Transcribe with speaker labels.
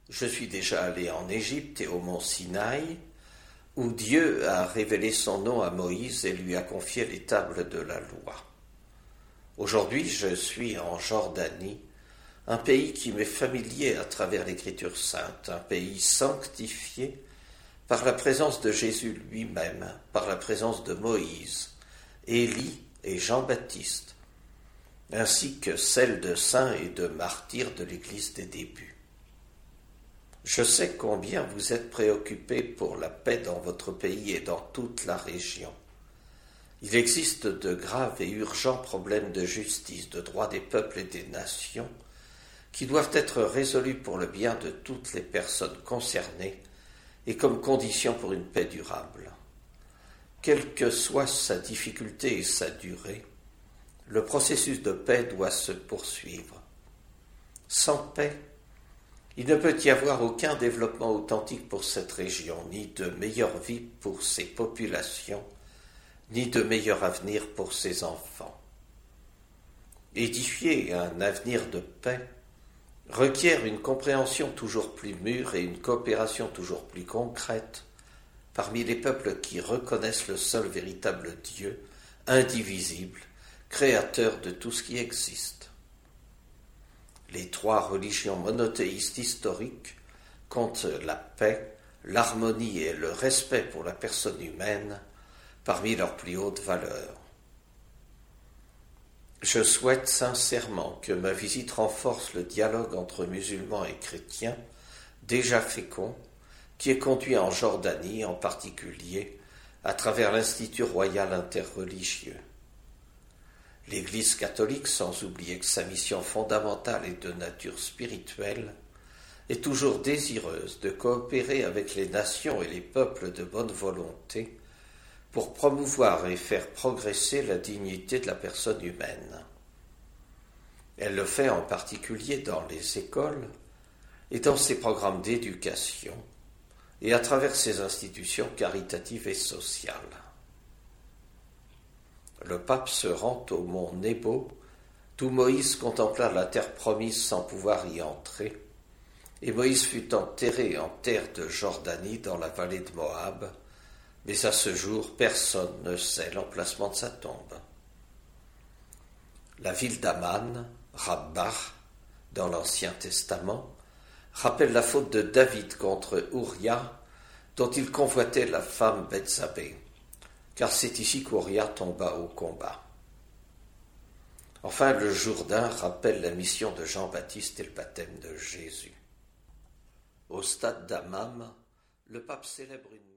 Speaker 1: Je suis déjà allé en Égypte et au mont Sinaï, où Dieu a révélé son nom à Moïse et lui a confié les tables de la loi. Aujourd'hui, je suis en Jordanie, un pays qui m'est familier à travers l'Écriture sainte, un pays sanctifié par la présence de Jésus lui-même, par la présence de Moïse, Élie et Jean-Baptiste, ainsi que celle de saints et de martyrs de l'Église des débuts. Je sais combien vous êtes préoccupés pour la paix dans votre pays et dans toute la région. Il existe de graves et urgents problèmes de justice, de droits des peuples et des nations qui doivent être résolus pour le bien de toutes les personnes concernées et comme condition pour une paix durable. Quelle que soit sa difficulté et sa durée, le processus de paix doit se poursuivre. Sans paix, il ne peut y avoir aucun développement authentique pour cette région, ni de meilleure vie pour ses populations, ni de meilleur avenir pour ses enfants. Édifier un avenir de paix requiert une compréhension toujours plus mûre et une coopération toujours plus concrète parmi les peuples qui reconnaissent le seul véritable Dieu, indivisible, créateur de tout ce qui existe. Les trois religions monothéistes historiques comptent la paix, l'harmonie et le respect pour la personne humaine parmi leurs plus hautes valeurs. Je souhaite sincèrement que ma visite renforce le dialogue entre musulmans et chrétiens, déjà fécond, qui est conduit en Jordanie en particulier à travers l'Institut royal interreligieux. L'Église catholique, sans oublier que sa mission fondamentale est de nature spirituelle, est toujours désireuse de coopérer avec les nations et les peuples de bonne volonté pour promouvoir et faire progresser la dignité de la personne humaine. Elle le fait en particulier dans les écoles et dans ses programmes d'éducation et à travers ses institutions caritatives et sociales. Le pape se rend au mont Nebo, d'où Moïse contempla la terre promise sans pouvoir y entrer, et Moïse fut enterré en terre de Jordanie dans la vallée de Moab, mais à ce jour, personne ne sait l'emplacement de sa tombe. La ville d'Aman, Rabbah, dans l'Ancien Testament, rappelle la faute de David contre Uria, dont il convoitait la femme Bethsabée, car c'est ici qu'Uria tomba au combat. Enfin, le Jourdain rappelle la mission de Jean-Baptiste et le baptême de Jésus. Au stade d'Hammam, le pape célèbre une